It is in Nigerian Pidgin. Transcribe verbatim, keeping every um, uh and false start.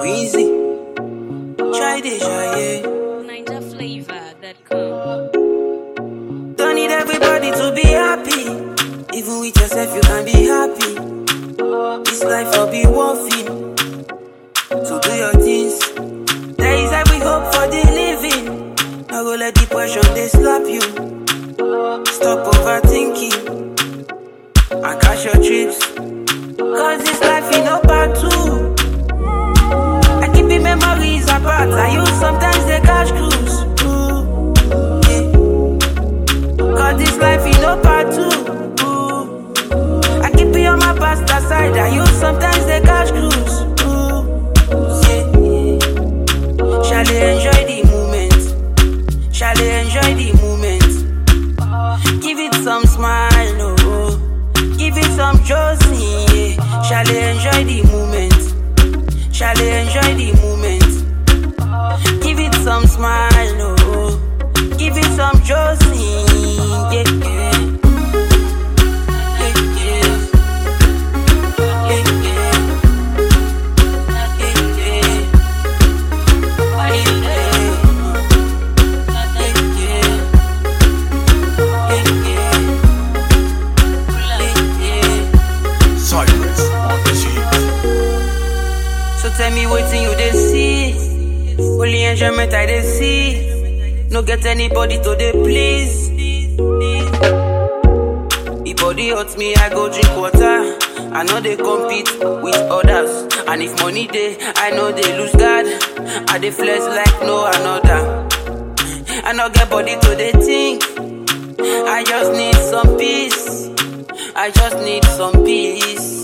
Weezy, try this, yeah. Ninja flavor that come. Don't need everybody to be happy. Even with yourself, you can be happy. This life will be worth it. So do your things. There is every hope for the living. I go let depression they slap you. Stop overthinking and cash your trips. Cause this life is no part two. I keep the memories apart. I use sometimes they cash cruise. Ooh, yeah. Cause this life is no part two. Ooh. I keep it on my past aside. I use sometimes they cash cruise. Ooh, yeah, yeah. Shall they enjoy the moment? Shall they enjoy the moment? Give it some smile, oh. Give it some joy, yeah. Shall they enjoy the moment? Shall they enjoy the moment? Give it some smile, oh. Give it some joy, yeah, yeah. Yeah, yeah. Yeah, yeah. Yeah, yeah. Cypress on the sheet. So tell me what you they see. Only enjoyment I they see. No get anybody to they please. If body hurts me, I go drink water. I know they compete with others. And if money they, I know they lose God. I they flex like no another. I no get body to they think. I just need some peace. I just need some peace.